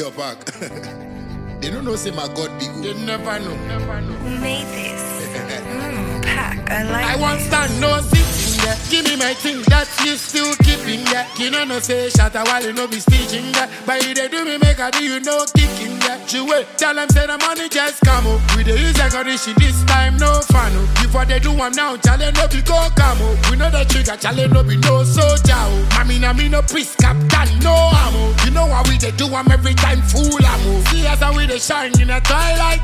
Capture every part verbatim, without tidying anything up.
your back. They don't know say my God big. They never know. Never know. Who made this? Mmm, pack, I like I this. want stand no sitting there. Give me my thing that you still keeping there. You know no say shut a while you know be stitching there. But you they do me make a do you know kicking there. You wait, tell them say the money just come up. We the use like audition this time no fun up. Before they do I'm now challenge no be go come up. We know the trigger challenge no be no soldier. Mami na me no priest captain no ammo. You know how we they do I'm every time fool ammo. See as how we they shine in the twilight.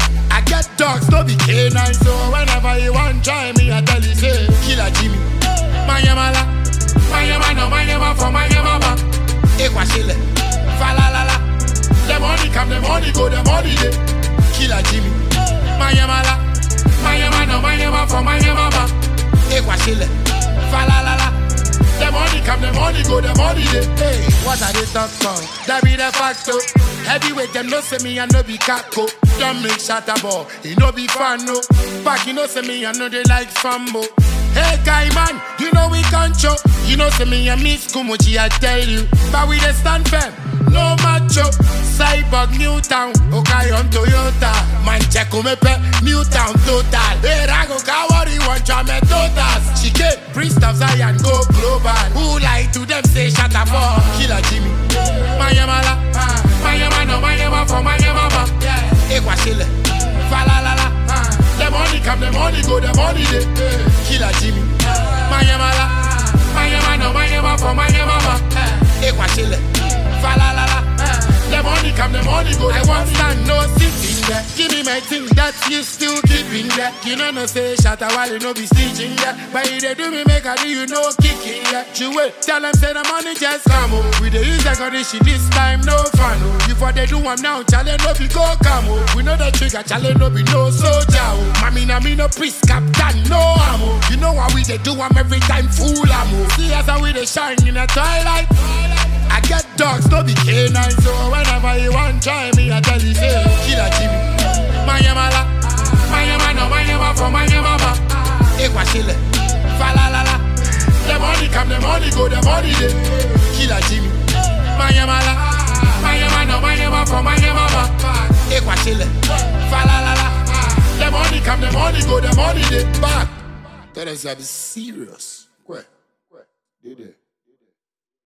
I get dogs, no be canine, so whenever you want try me, I tell you say, Killer Jimmy. Mayamala, Mayamano, Mayama for Mayamama. Ekwa shile, falalala. The money come, the money go, the money dey. Killer Jimmy. Mayamala, Mayamano, Mayama for Mayamama. Ekwa shile, falalala. The money come, the money go, the money dey. Hey, what are they talk about? That be the facto. Heavyweight, them no say me, I no be caco. Don't make shatter ball, he no be fan, no. Back, you know say me, I know they like fambo. Hey, guy, man, you know we control. You know say me, I miss Kumuchi, I tell you. But we the stand firm, no macho. Cyborg, Newtown, okay, on Toyota. Man, check on me, Newtown, total. Hey, Rago, Kawari, one drama, totas. She get priest of Zion, go global. Who like to them, say shatter ball. Killer Jimmy. Mayamala, Mayama, no Mayama for Mayama. Ekwa shile, falalala. The money come, the money go, the money dey. Killer Jimmy. Mayamala, Mayama, no Mayama for Mayama. Ekwa shile, falalala. The money come, the money go. I want stand no sitting there. Give me my thing that you still keeping there. You know no say shut a while you know be stitching there. But if they do me make a do you know kicking there. You wait, tell them say the money just come up. We the use like audition this time no fun. Before they do I'm now challenge no be go come up. We know the trigger challenge no be no soldier. Mami na me no priest captain no ammo. You know how we they do I'm every time fool ammo. See as how we they shine in the twilight. I get dogs, no be canine, so whenever you want try me, I tell you say, Killer Jimmy. Mayamala, Mayama no Mayama for Mayamama. Ekwa shile, falalala. The money come, the money go, the money dey. Killer Jimmy. Mayamala, Mayama no Mayama for Mayamama. Ekwa shile, falalala. The money come, the money go, the money dey. Back. Tell us I'm serious. Where? Where? They there.